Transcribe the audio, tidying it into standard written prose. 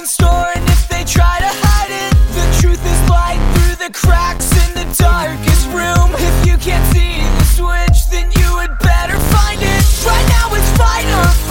store, and if they try to hide it, the truth is light through the cracks in the darkest room. If you can't see the switch, then you would better find it. Right now it's fight or